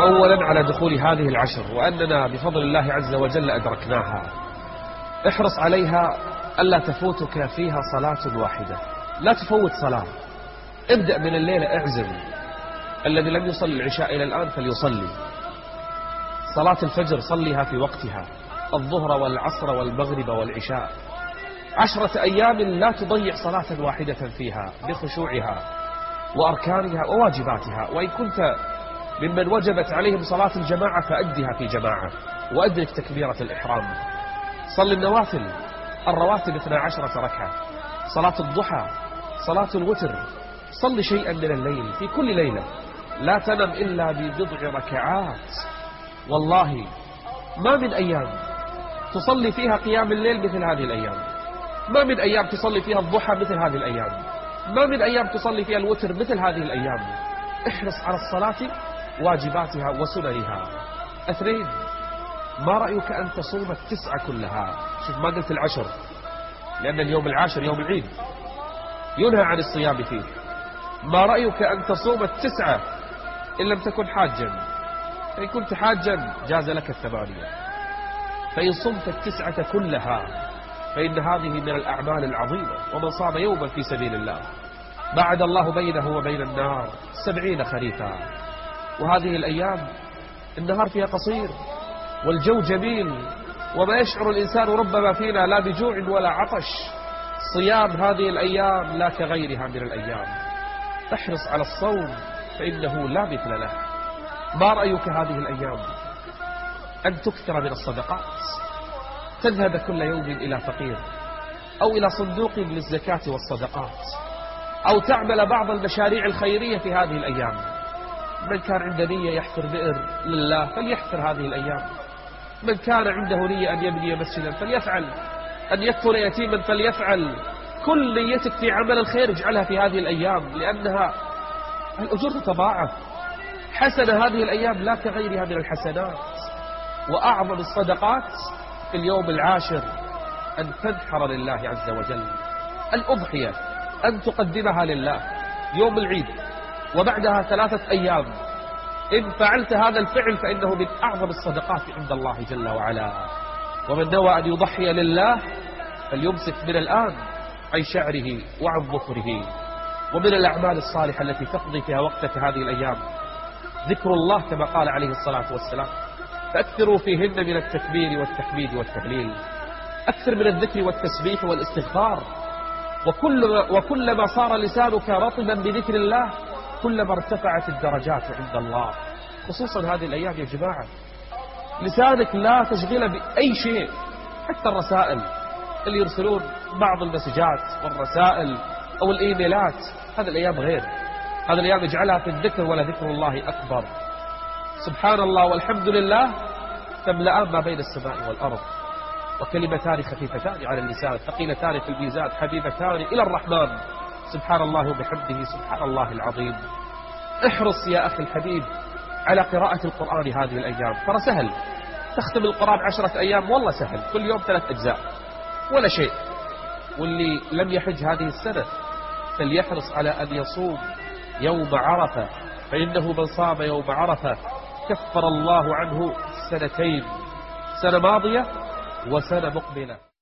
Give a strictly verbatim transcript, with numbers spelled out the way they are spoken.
أولا على دخول هذه العشر وأننا بفضل الله عز وجل أدركناها. احرص عليها ألا تفوتك فيها صلاة واحدة، لا تفوت صلاة. ابدأ من الليلة، اعزم الذي لم يصلي العشاء إلى الآن فليصلي. صلاة الفجر صليها في وقتها، الظهر والعصر والمغرب والعشاء. عشرة أيام لا تضيع صلاة واحدة فيها بخشوعها وأركانها وواجباتها. وإن كنت ممن وجبت عليهم صلاة الجماعة فأدها في جماعة وأدرك تكبيرة الإحرام. صل النوافل الرواتب اثنا عشرة ركعة، صلاة الضحى، صلاة الوتر. صل شيئا من الليل في كل ليلة، لا تنم إلا ببضع ركعات. والله ما من أيام تصلي فيها قيام الليل مثل هذه الأيام، ما من أيام تصلي فيها الضحى مثل هذه الأيام، ما من أيام تصلي فيها الوتر مثل هذه الأيام. احرص على الصلاة واجباتها وسننها. اثنين، ما رأيك أن تصوم التسعة كلها؟ شوف، ما قلت العشر لأن اليوم العاشر يوم العيد ينهى عن الصيام فيه. ما رأيك أن تصوم التسعة إن لم تكن حاجا؟ فإن كنت حاجا جاز لك الثمانية. فإن صمت التسعة كلها فإن هذه من الأعمال العظيمة. ومن صام يوما في سبيل الله بعد الله بينه وبين النار سبعين خريفا. وهذه الأيام النهار فيها قصير والجو جميل، وما يشعر الإنسان ربما فينا لا بجوع ولا عطش. صيام هذه الأيام لا كغيرها من الأيام. احرص على الصوم فإنه لا مثل له. ما رأيك هذه الأيام أن تكثر من الصدقات، تذهب كل يوم إلى فقير أو إلى صندوق للزكاة والصدقات، أو تعمل بعض المشاريع الخيرية في هذه الأيام. من كان عنده نية يحفر بئر لله فليحفر هذه الأيام، من كان عنده نية أن يبني مسجدا فليفعل، أن يكفل يتيما فليفعل. كل نيتك في عمل الخير اجعلها في هذه الأيام، لأنها الأجور تتضاعف. حسنة هذه الأيام لا كغيرها من الحسنات. وأعظم الصدقات في اليوم العاشر أن تنحر لله عز وجل الأضحية، أن تقدمها لله يوم العيد وبعدها ثلاثة أيام. إن فعلت هذا الفعل فإنه من أعظم الصدقات عند الله جل وعلا. ومن نوى أن يضحي لله فليمسك من الآن عن شعره وعن ظفره. ومن الأعمال الصالحة التي تقضي فيها وقتك هذه الأيام ذكر الله كما قال عليه الصلاة والسلام: فأكثروا فيهن من التكبير والتحميد والتهليل. أكثر من الذكر والتسبيح والاستغفار. وكلما, وكلما صار لسانك رطبا بذكر الله كلما ارتفعت الدرجات عند الله. خصوصا هذه الأيام يا جماعة، لسانك لا تشغله بأي شيء، حتى الرسائل اللي يرسلون بعض المسجات والرسائل أو الإيميلات. هذه الأيام غير، هذه الأيام اجعلها في الذكر ولذكر الله أكبر. سبحان الله والحمد لله تملأان ما بين السماء والأرض. وكلمتان خفيفتان على اللسان ثقيلتان في الميزان حبيبتان إلى الرحمن. سبحان الله وبحمده سبحان الله العظيم. احرص يا أخي الحبيب على قراءة القرآن هذه الأيام، ترى سهل. تختم القرآن عشرة أيام والله سهل، كل يوم ثلاث أجزاء ولا شيء. واللي لم يحج هذه السنة فليحرص على أن يصوم يوم عرفة، فإنه من صام يوم عرفة كفر الله عنه سنتين، سنة ماضية وسنة مقبلة.